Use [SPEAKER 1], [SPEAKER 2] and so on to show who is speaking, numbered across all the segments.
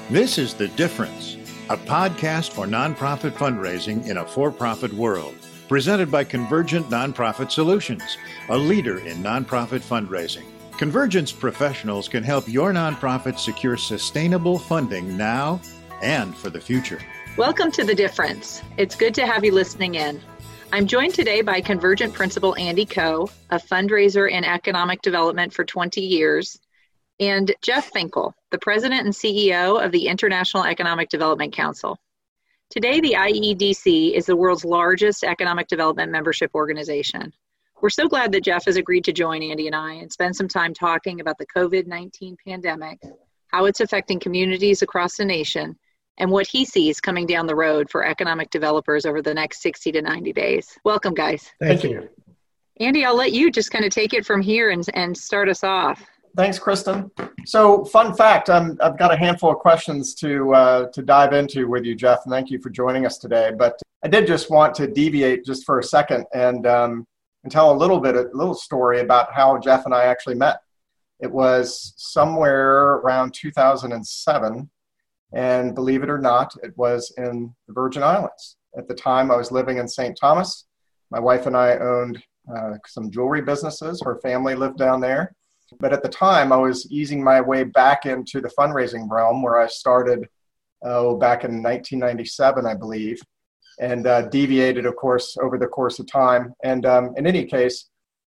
[SPEAKER 1] This is The Difference, a podcast for nonprofit fundraising in a for-profit world, presented by Convergent Nonprofit Solutions, a leader in nonprofit fundraising. Convergence professionals can help your nonprofit secure sustainable funding now and for the future.
[SPEAKER 2] Welcome to The Difference. It's good to have you listening in. I'm joined today by Convergent Principal Andy Ko, a fundraiser in economic development for 20 years, and Jeff Finkel, the President and CEO of the International Economic Development Council. Today, the IEDC is the world's largest economic development membership organization. We're so glad that Jeff has agreed to join Andy and I and spend some time talking about the COVID-19 pandemic, how it's affecting communities across the nation, and what he sees coming down the road for economic developers over the next 60 to 90 days. Welcome, guys.
[SPEAKER 3] Thank you.
[SPEAKER 2] Andy, I'll let you just kind of take it from here and start us off.
[SPEAKER 3] Thanks, Kristen. So, fun fact, I've got a handful of questions to dive into with you, Jeff, and thank you for joining us today. But I did just want to deviate just for a second and tell a little story about how Jeff and I actually met. It was somewhere around 2007, and believe it or not, it was in the Virgin Islands. At the time, I was living in St. Thomas. My wife and I owned some jewelry businesses. Her family lived down there. But at the time, I was easing my way back into the fundraising realm where I started back in 1997, I believe, and deviated, of course, over the course of time. And in any case,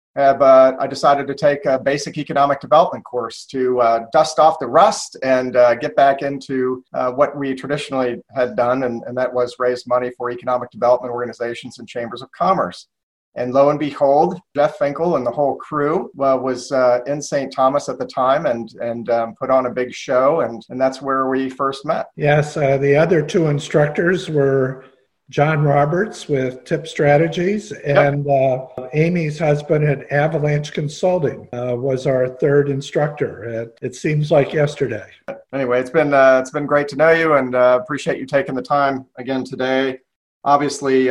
[SPEAKER 3] I decided to take a basic economic development course to dust off the rust and get back into what we traditionally had done, and that was raise money for economic development organizations and chambers of commerce. And lo and behold, Jeff Finkel and the whole crew was in St. Thomas at the time and put on a big show, and that's where we first met.
[SPEAKER 4] Yes, the other two instructors were John Roberts with Tip Strategies, and Amy's husband at Avalanche Consulting was our third instructor. It seems like yesterday.
[SPEAKER 3] Anyway, it's been great to know you, and appreciate you taking the time again today. Obviously,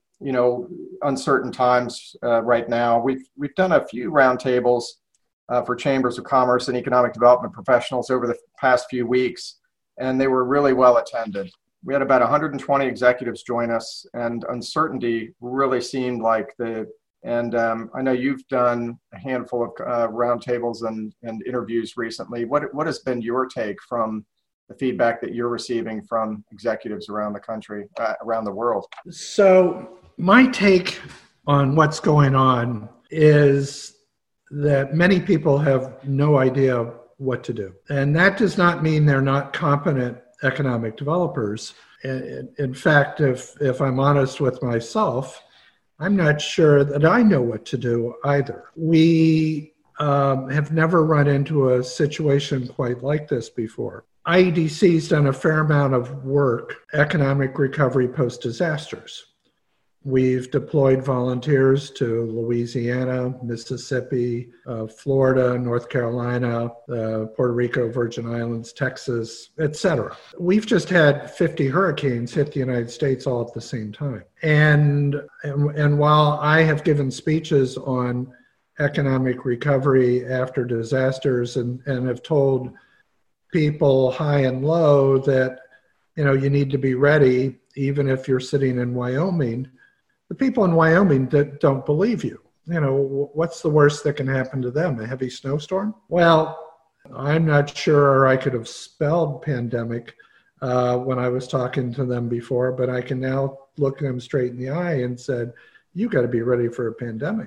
[SPEAKER 3] uncertain times right now. We've done a few roundtables for chambers of commerce and economic development professionals over the past few weeks, and they were really well attended. We had about 120 executives join us, and uncertainty really seemed like I know you've done a handful of roundtables and interviews recently. What has been your take from the feedback that you're receiving from executives around the country, around the world?
[SPEAKER 4] So my take on what's going on is that many people have no idea what to do. And that does not mean they're not competent economic developers. In fact, if I'm honest with myself, I'm not sure that I know what to do either. We have never run into a situation quite like this before. IEDC's done a fair amount of work, economic recovery post-disasters. We've deployed volunteers to Louisiana, Mississippi, Florida, North Carolina, Puerto Rico, Virgin Islands, Texas, etc. We've just had 50 hurricanes hit the United States all at the same time. And while I have given speeches on economic recovery after disasters and have told people high and low that, you need to be ready, even if you're sitting in Wyoming, the people in Wyoming that don't believe you. What's the worst that can happen to them? A heavy snowstorm? Well, I'm not sure I could have spelled pandemic when I was talking to them before, but I can now look them straight in the eye and said, you got to be ready for a pandemic.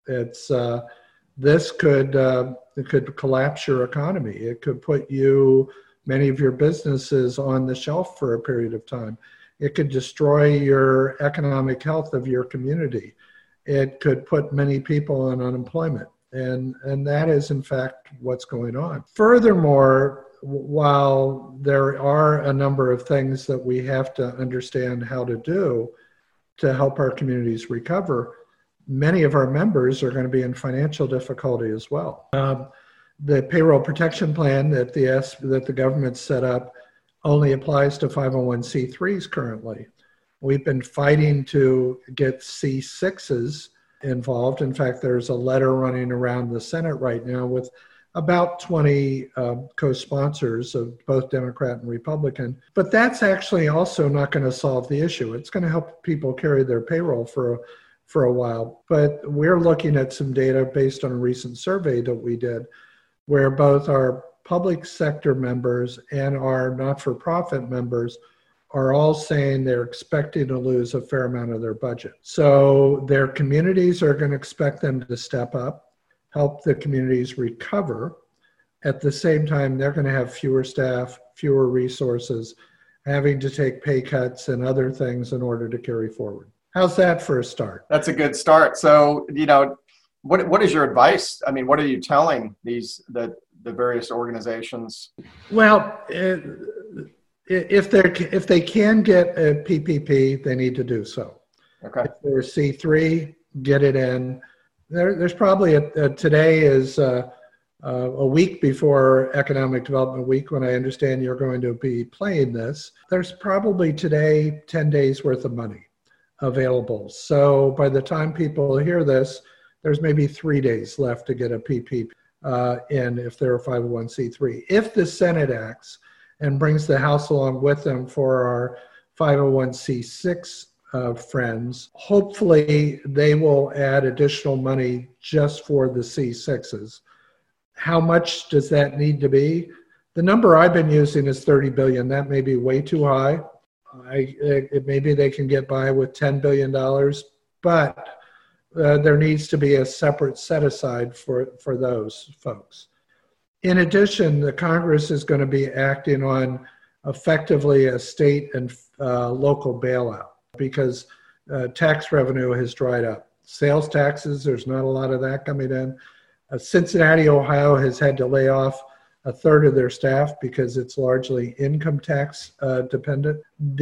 [SPEAKER 4] This could collapse your economy. It could put many of your businesses on the shelf for a period of time. It could destroy your economic health of your community. It could put many people on unemployment. And that is, in fact, what's going on. Furthermore, while there are a number of things that we have to understand how to do to help our communities recover, many of our members are going to be in financial difficulty as well. The payroll protection plan that the government set up only applies to 501c3s currently. We've been fighting to get C6s involved. In fact, there's a letter running around the Senate right now with about 20 co-sponsors of both Democrat and Republican. But that's actually also not going to solve the issue. It's going to help people carry their payroll for a while. But we're looking at some data based on a recent survey that we did, where both our public sector members and our not-for-profit members are all saying they're expecting to lose a fair amount of their budget. So their communities are going to expect them to step up, help the communities recover. At the same time, they're going to have fewer staff, fewer resources, having to take pay cuts and other things in order to carry forward. How's that for a start?
[SPEAKER 3] That's a good start. So, what is your advice? I mean, what are you telling the various organizations?
[SPEAKER 4] Well, if they can get a PPP, they need to do so.
[SPEAKER 3] Okay.
[SPEAKER 4] If they're C3, get it in. There's probably today is a week before Economic Development Week, when I understand you're going to be playing this. There's probably today 10 days worth of money available. So by the time people hear this, there's maybe 3 days left to get a PPP in if they're a 501c3. If the Senate acts and brings the House along with them for our 501c6 friends, hopefully they will add additional money just for the C6s. How much does that need to be? The number I've been using is $30 billion. That may be way too high. Maybe they can get by with $10 billion, but there needs to be a separate set aside for those folks. In addition, the Congress is going to be acting on effectively a state and local bailout, because tax revenue has dried up. Sales taxes, there's not a lot of that coming in. Cincinnati, Ohio has had to lay off a third of their staff because it's largely income tax dependent.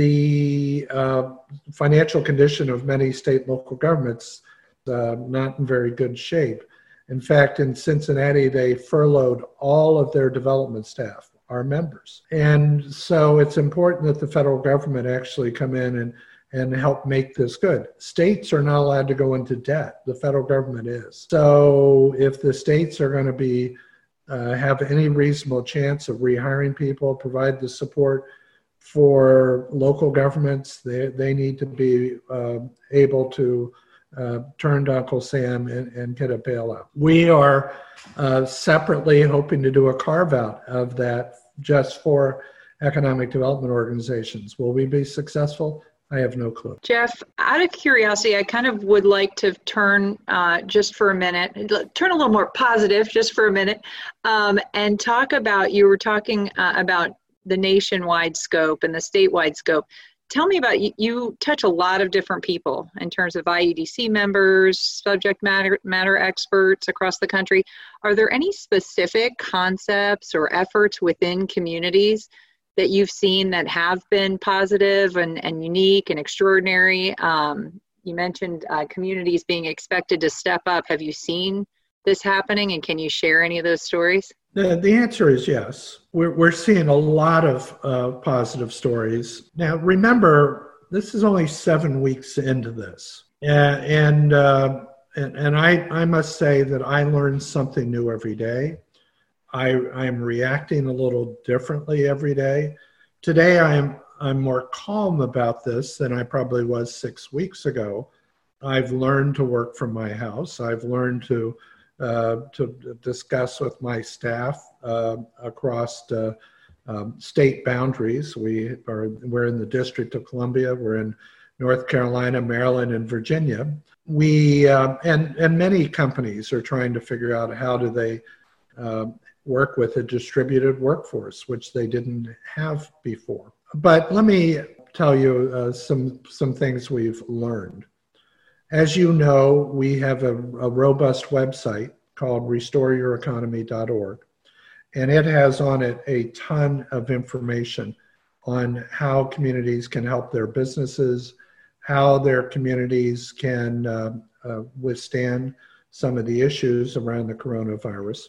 [SPEAKER 4] The financial condition of many state and local governments not in very good shape. In fact, in Cincinnati, they furloughed all of their development staff, our members. And so it's important that the federal government actually come in and help make this good. States are not allowed to go into debt. The federal government is. So if the states are going to be have any reasonable chance of rehiring people, provide the support for local governments, they need to be able to turn to Uncle Sam and get a bailout. We are separately hoping to do a carve out of that just for economic development organizations. Will we be successful? I have no clue.
[SPEAKER 2] Jeff, out of curiosity, I kind of would like to turn just for a minute, turn a little more positive just for a minute, and talk about, you were talking about the nationwide scope and the statewide scope. Tell me about, you touch a lot of different people in terms of IEDC members, subject matter experts across the country. Are there any specific concepts or efforts within communities that you've seen that have been positive and unique and extraordinary? You mentioned communities being expected to step up. Have you seen this happening, and can you share any of those stories?
[SPEAKER 4] The answer is yes. We're seeing a lot of positive stories. Now, remember, this is only 7 weeks into this. And I must say that I learn something new every day. I'm reacting a little differently every day. Today, I'm more calm about this than I probably was 6 weeks ago. I've learned to work from my house. I've learned to discuss with my staff across state boundaries. We're in the District of Columbia. We're in North Carolina, Maryland, and Virginia. We and many companies are trying to figure out how do they work with a distributed workforce, which they didn't have before. But let me tell you some things we've learned. As you know, we have a robust website called restoreyoureconomy.org, and it has on it a ton of information on how communities can help their businesses, how their communities can withstand some of the issues around the coronavirus.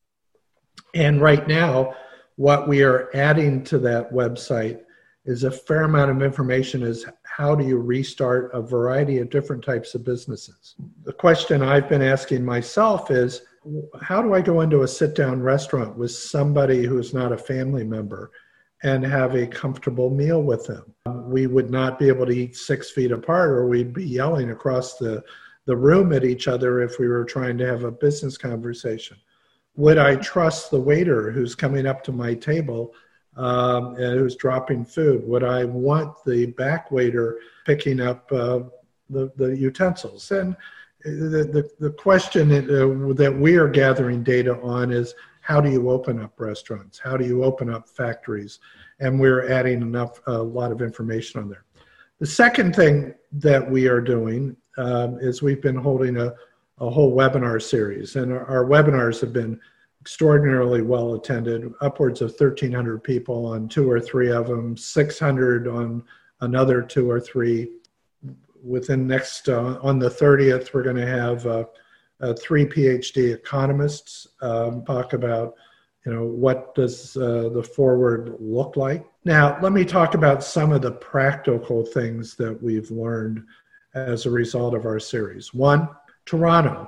[SPEAKER 4] And right now, what we are adding to that website is a fair amount of information is how do you restart a variety of different types of businesses. The question I've been asking myself is, how do I go into a sit-down restaurant with somebody who's not a family member and have a comfortable meal with them? We would not be able to eat 6 feet apart, or we'd be yelling across the room at each other if we were trying to have a business conversation. Would I trust the waiter who's coming up to my table and who's dropping food? Would I want the back waiter picking up the utensils? And the question that we are gathering data on is, how do you open up restaurants? How do you open up factories? And we're adding a lot of information on there. The second thing that we are doing is we've been holding a whole webinar series, and our webinars have been extraordinarily well attended, upwards of 1,300 people on 2 or 3 of them, 600 on another 2 or 3. Within next, on the 30th, we're going to have 3 PhD economists talk about, what does the forward look like. Now, let me talk about some of the practical things that we've learned as a result of our series. One, Toronto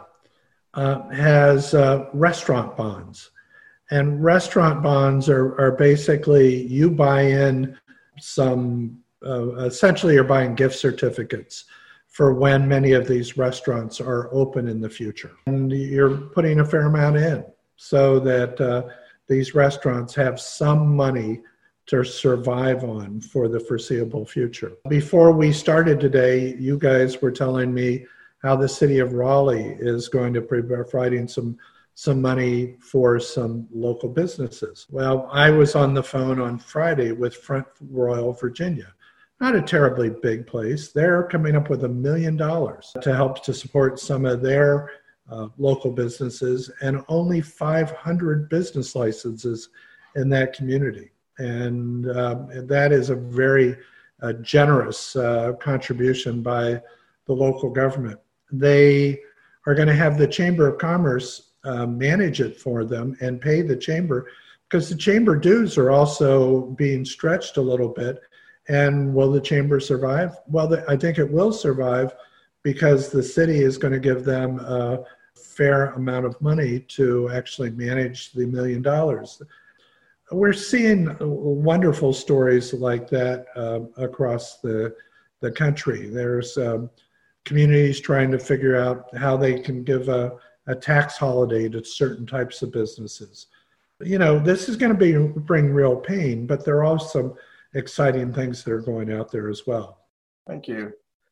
[SPEAKER 4] has restaurant bonds. And restaurant bonds are basically, you buy in some, essentially you're buying gift certificates for when many of these restaurants are open in the future. And you're putting a fair amount in so that these restaurants have some money to survive on for the foreseeable future. Before we started today, you guys were telling me how the city of Raleigh is going to be providing some money for some local businesses. Well, I was on the phone on Friday with Front Royal, Virginia. Not a terribly big place. They're coming up with $1 million to help to support some of their local businesses, and only 500 business licenses in that community. And that is a very generous contribution by the local government. They are going to have the Chamber of Commerce manage it for them and pay the chamber, because the chamber dues are also being stretched a little bit. And will the chamber survive? Well, I think it will survive, because the city is going to give them a fair amount of money to actually manage the $1 million. We're seeing wonderful stories like that across the country. There's communities trying to figure out how they can give a tax holiday to certain types of businesses. This is going to bring real pain, but there are also some exciting things that are going out there as well.
[SPEAKER 3] Thank you.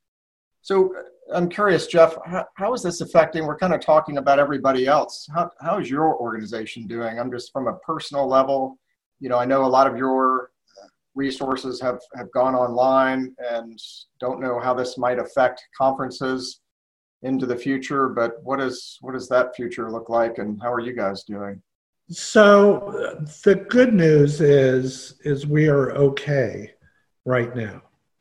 [SPEAKER 3] So I'm curious, Jeff, how is this affecting? We're kind of talking about everybody else. How is your organization doing? I'm just from a personal level. I know a lot of your resources have gone online, and don't know how this might affect conferences into the future, but what does that future look like, and how are you guys doing?
[SPEAKER 4] So the good news is we are okay right now.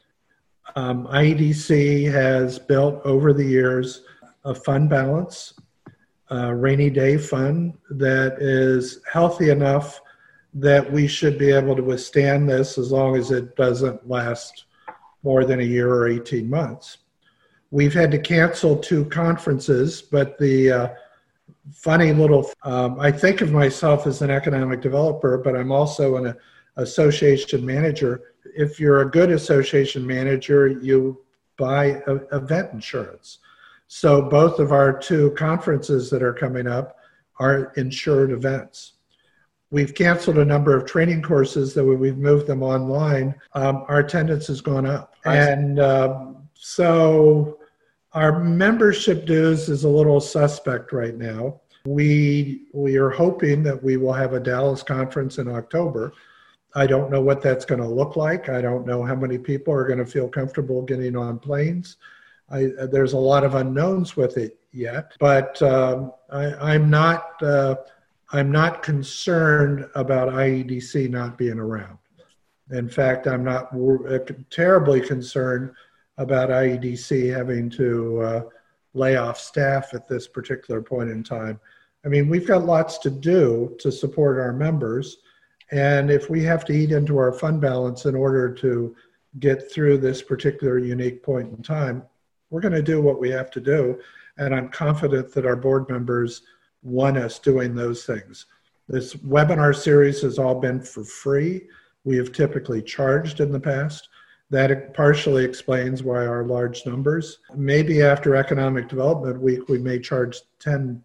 [SPEAKER 4] IEDC has built over the years a fund balance, a rainy day fund that is healthy enough that we should be able to withstand this as long as it doesn't last more than a year or 18 months. We've had to cancel 2 conferences, but the funny little, I think of myself as an economic developer, but I'm also an association manager. If you're a good association manager, you buy event insurance. So both of our 2 conferences that are coming up are insured events. We've canceled a number of training courses that we've moved them online. Our attendance has gone up. And so our membership dues is a little suspect right now. We are hoping that we will have a Dallas conference in October. I don't know what that's going to look like. I don't know how many people are going to feel comfortable getting on planes. There's a lot of unknowns with it yet, but I'm not concerned about IEDC not being around. In fact, I'm not terribly concerned about IEDC having to lay off staff at this particular point in time. I mean, we've got lots to do to support our members. And if we have to eat into our fund balance in order to get through this particular unique point in time, we're going to do what we have to do. And I'm confident that our board members want us doing those things. This webinar series has all been for free. We have typically charged in the past. That partially explains why our large numbers. Maybe after Economic Development Week, we may charge $10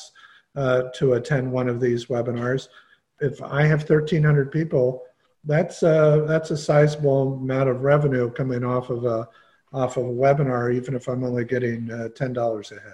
[SPEAKER 4] to attend one of these webinars. If I have 1,300 people, that's a sizable amount of revenue coming off of a webinar, even if I'm only getting $10 a head.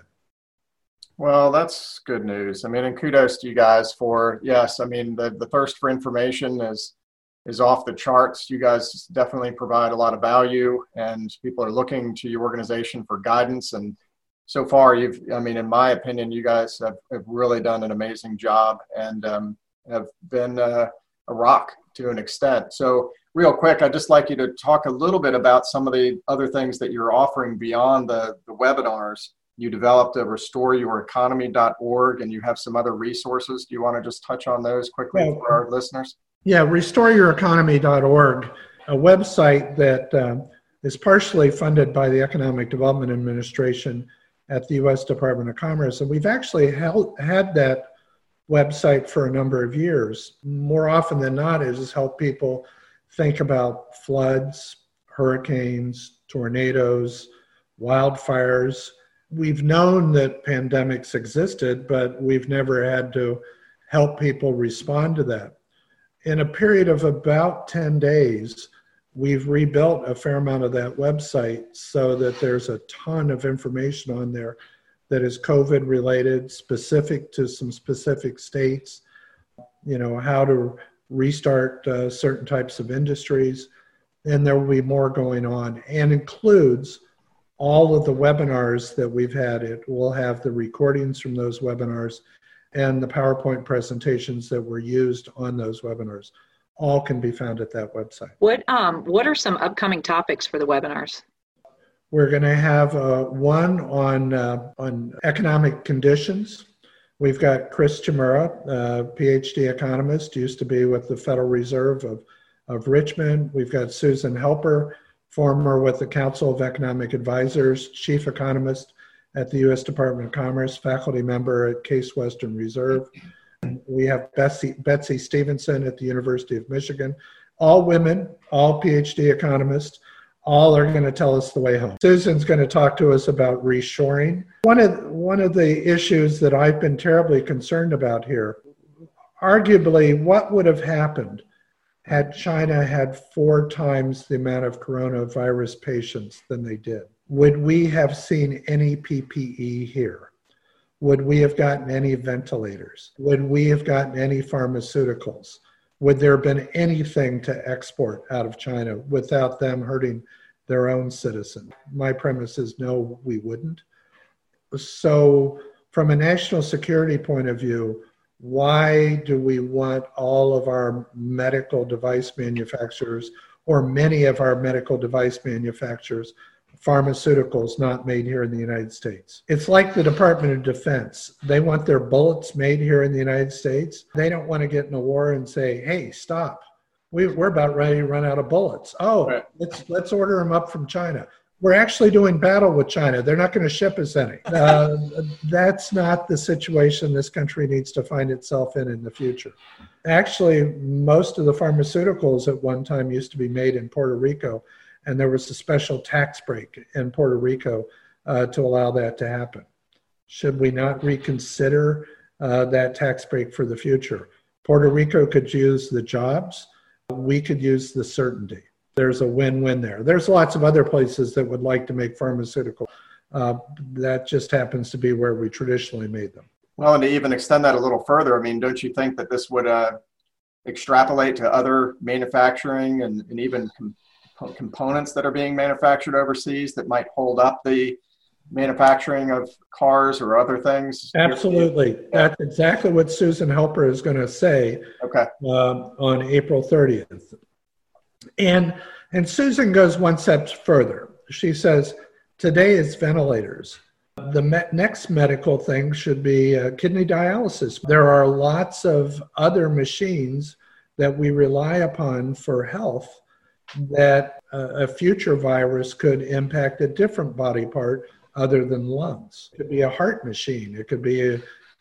[SPEAKER 3] Well, that's good news. I mean, and kudos to you guys for, yes, I mean, the thirst for information is off the charts. You guys definitely provide a lot of value, and people are looking to your organization for guidance. And so far, in my opinion, you guys have really done an amazing job and have been a rock to an extent. So real quick, I'd just like you to talk a little bit about some of the other things that you're offering beyond the webinars. You developed a restoreyoureconomy.org, and you have some other resources. Do you want to just touch on those quickly for our listeners?
[SPEAKER 4] Yeah, restoreyoureconomy.org, a website that is partially funded by the Economic Development Administration at the U.S. Department of Commerce. And we've actually had that website for a number of years. More often than not, it has helped people think about floods, hurricanes, tornadoes, wildfires. We've known that pandemics existed, but we've never had to help people respond to that. In a period of about 10 days, we've rebuilt a fair amount of that website so that there's a ton of information on there that is COVID related, specific to some specific states, how to restart certain types of industries. And there will be more going on, and includes all of the webinars that we've had. It will have the recordings from those webinars and the PowerPoint presentations that were used on those webinars. All can be found at that website.
[SPEAKER 2] What are some upcoming topics for the webinars?
[SPEAKER 4] We're going to have one on economic conditions. We've got Chris Chimura, PhD economist, used to be with the Federal Reserve of Richmond. We've got Susan Helper, former with the Council of Economic Advisors, chief economist at the U.S. Department of Commerce, faculty member at Case Western Reserve. We have Betsy Stevenson at the University of Michigan. All women, all PhD economists, all are going to tell us the way home. Susan's going to talk to us about reshoring. One of the issues that I've been terribly concerned about here, arguably what would have happened had China had 4 times the amount of coronavirus patients than they did? Would we have seen any PPE here? Would we have gotten any ventilators? Would we have gotten any pharmaceuticals? Would there have been anything to export out of China without them hurting their own citizens? My premise is no, we wouldn't. So from a national security point of view, why do we want all of our medical device manufacturers, or many of our medical device manufacturers, pharmaceuticals not made here in the United States? It's like the Department of Defense. They want their bullets made here in the United States. They don't want to get in a war and say, hey, stop. We're about ready to run out of bullets. Oh, right. Let's order them up from China. We're actually doing battle with China. They're not going to ship us any. That's not the situation this country needs to find itself in the future. Actually, most of the pharmaceuticals at one time used to be made in Puerto Rico, and there was a special tax break in Puerto Rico to allow that to happen. Should we not reconsider that tax break for the future? Puerto Rico could use the jobs. We could use the certainty. There's a win-win there. There's lots of other places that would like to make pharmaceuticals. That just happens to be where we traditionally made them.
[SPEAKER 3] Well, and to even extend that a little further, I mean, don't you think that this would extrapolate to other manufacturing and even components that are being manufactured overseas that might hold up the manufacturing of cars or other things?
[SPEAKER 4] Absolutely. That's exactly what Susan Helper is going to say on April 30th. And Susan goes one step further. She says, today is ventilators. The next medical thing should be kidney dialysis. There are lots of other machines that we rely upon for health that a future virus could impact a different body part other than lungs. It could be a heart machine. It could be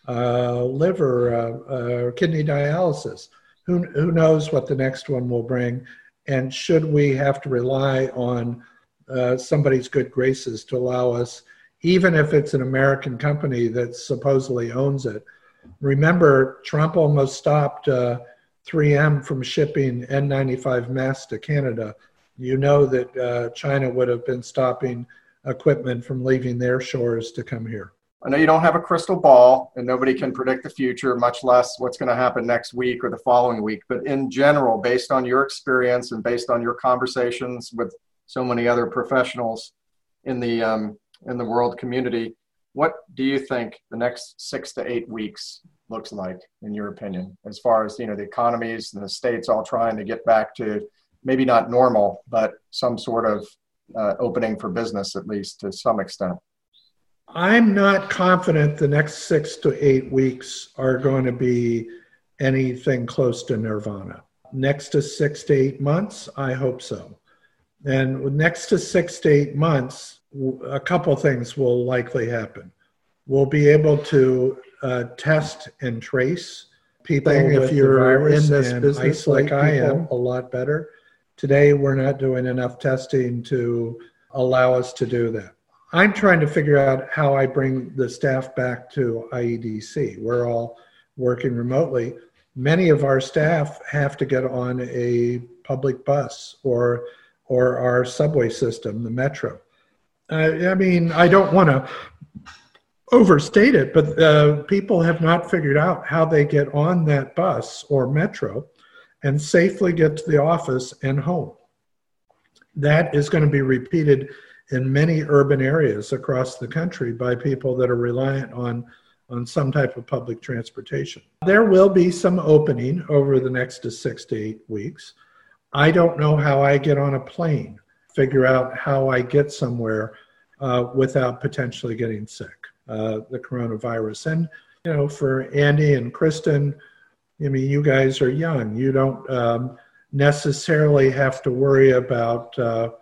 [SPEAKER 4] liver, kidney dialysis. Who knows what the next one will bring? And should we have to rely on somebody's good graces to allow us, even if it's an American company that supposedly owns it? Remember, Trump almost stopped 3M from shipping N95 masks to Canada. You know that China would have been stopping equipment from leaving their shores to come here.
[SPEAKER 3] I know you don't have a crystal ball and nobody can predict the future, much less what's going to happen next week or the following week. But in general, based on your experience and based on your conversations with so many other professionals in the world community, what do you think the next 6 to 8 weeks looks like, in your opinion, as far as, the economies and the states all trying to get back to maybe not normal, but some sort of opening for business, at least to some extent?
[SPEAKER 4] I'm not confident the next 6 to 8 weeks are going to be anything close to nirvana. Next to 6 to 8 months, I hope so. And next to 6 to 8 months, a couple things will likely happen. We'll be able to test and trace people if you're in this business like I am a lot better. Today, we're not doing enough testing to allow us to do that. I'm trying to figure out how I bring the staff back to IEDC. We're all working remotely. Many of our staff have to get on a public bus or our subway system, the metro. I don't want to overstate it, but people have not figured out how they get on that bus or metro and safely get to the office and home. That is going to be repeated in many urban areas across the country by people that are reliant on some type of public transportation. There will be some opening over the next 6 to 8 weeks. I don't know how I get on a plane, figure out how I get somewhere without potentially getting sick, the coronavirus. And, for Andy and Kristen, you guys are young. You don't necessarily have to worry about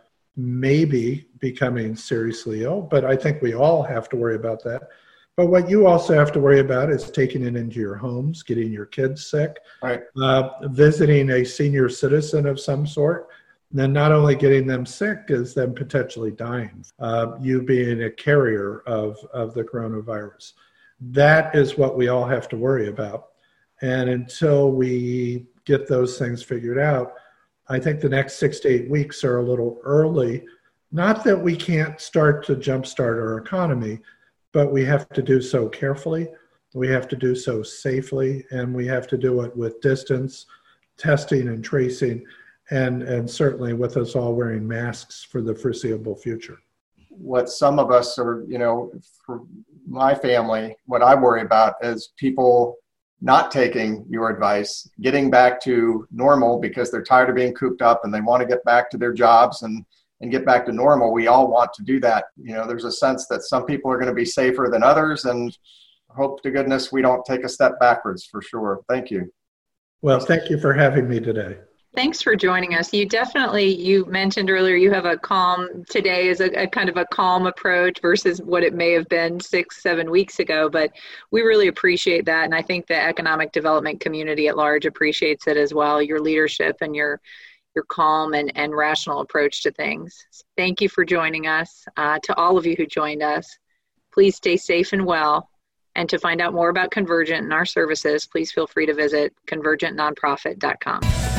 [SPEAKER 4] maybe becoming seriously ill, but I think we all have to worry about that. But what you also have to worry about is taking it into your homes, getting your kids sick,
[SPEAKER 3] right.
[SPEAKER 4] Visiting a senior citizen of some sort, and then not only getting them sick, is them potentially dying, you being a carrier of the coronavirus. That is what we all have to worry about. And until we get those things figured out, I think the next 6 to 8 weeks are a little early. Not that we can't start to jumpstart our economy, but we have to do so carefully, we have to do so safely, and we have to do it with distance, testing and tracing, and certainly with us all wearing masks for the foreseeable future.
[SPEAKER 3] What some of us are, for my family, what I worry about is people not taking your advice, getting back to normal because they're tired of being cooped up and they want to get back to their jobs and get back to normal. We all want to do that. There's a sense that some people are going to be safer than others, and hope to goodness we don't take a step backwards, for sure. Thank you.
[SPEAKER 4] Well, thank you for having me today.
[SPEAKER 2] Thanks for joining us. You mentioned earlier you have today is a kind of a calm approach versus what it may have been 6-7 weeks ago, but we really appreciate that. And I think the economic development community at large appreciates it as well, your leadership and your calm and rational approach to things. Thank you for joining us. To all of you who joined us, please stay safe and well. And to find out more about Convergent and our services, please feel free to visit convergentnonprofit.com.